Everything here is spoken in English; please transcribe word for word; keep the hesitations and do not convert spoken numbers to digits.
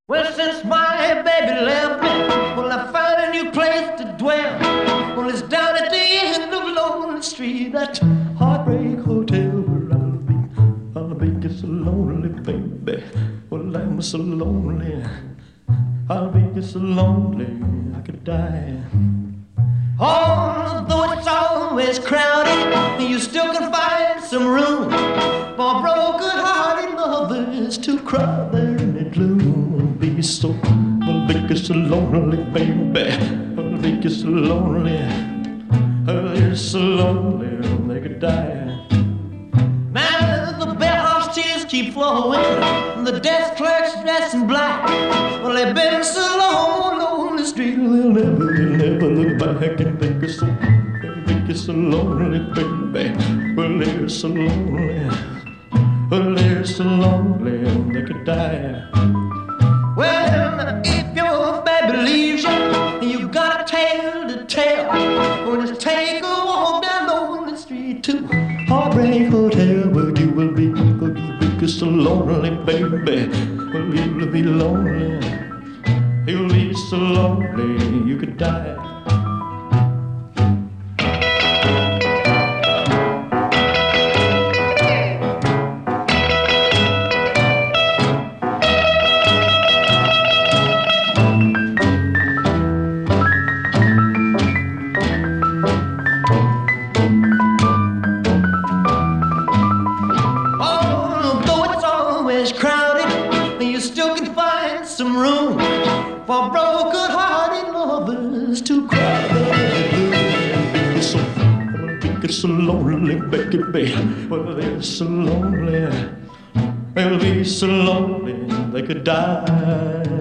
Well, since my baby left me, well, I found a new place to dwell. Well, it's down at the end of Lonely Street, that Heartbreak Hotel where I'll be. I'll be just so lonely, baby. Well, I'm so lonely. I'll be just so lonely I could die. Although it's always crowded, you still can find some room for broken-hearted lovers to cry there in the gloom. Be so, I'll be so lonely, baby. I'll be so lonely. I'll be so lonely they could die. Now the bellhop's tears keep flowing, and the desk clerk's dressed in black. Well, they've been so long on the street, they'll never, they'll never look back and think it's so, think it's so lonely, baby. Well, they're so lonely. Well, they're so lonely they could die. Well, if your baby leaves you and you got a tale to tell, well, just take a walk down Lonely Street to Heartbreak Hotel, where you will be, where you'll be so lonely, baby. Well, you'll be lonely, you'll be so lonely you could die. Crowded, you still can find some room for broken-hearted lovers to cry. Be so, be so lonely, baby. Well, they're so lonely. They'll be so lonely they could die.